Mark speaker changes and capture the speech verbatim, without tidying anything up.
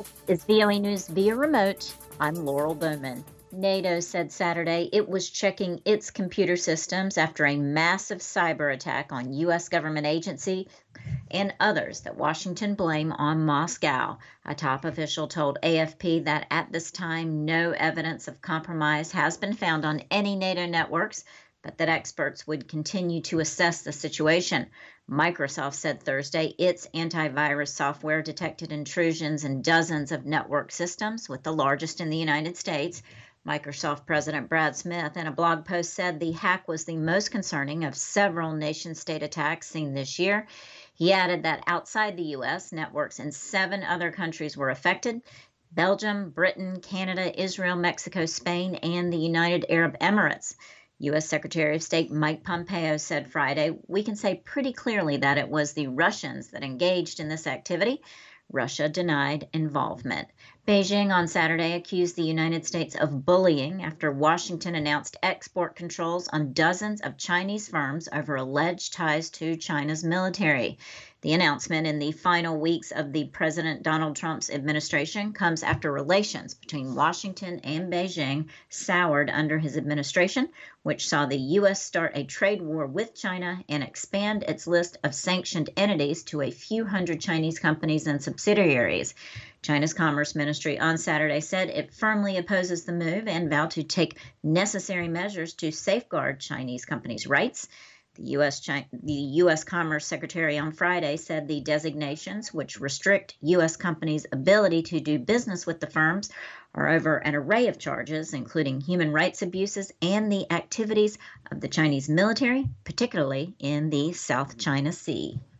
Speaker 1: Is V O A News via remote. I'm Laurel Bowman. NATO said Saturday it was checking its computer systems after a massive cyber attack on U S government agency and others that Washington blamed on Moscow. A top official told A F P that at this time, no evidence of compromise has been found on any NATO networks, but that experts would continue to assess the situation. Microsoft said Thursday its antivirus software detected intrusions in dozens of network systems, with the largest in the United States. Microsoft President Brad Smith, in a blog post, said the hack was the most concerning of several nation-state attacks seen this year. He added that outside the U S, networks in seven other countries were affected: Belgium, Britain, Canada, Israel, Mexico, Spain, and the United Arab Emirates. U S Secretary of State Mike Pompeo said Friday, "We can say pretty clearly that it was the Russians that engaged in this activity." Russia denied involvement. Beijing on Saturday accused the United States of bullying after Washington announced export controls on dozens of Chinese firms over alleged ties to China's military. The announcement in the final weeks of the President Donald Trump's administration comes after relations between Washington and Beijing soured under his administration, which saw the U S start a trade war with China and expand its list of sanctioned entities to a few hundred Chinese companies and subsidiaries. China's Commerce Ministry on Saturday said it firmly opposes the move and vowed to take necessary measures to safeguard Chinese companies' rights. The U S. China, the U S. Commerce Secretary on Friday said the designations, which restrict U S companies' ability to do business with the firms, are over an array of charges, including human rights abuses and the activities of the Chinese military, particularly in the South China Sea.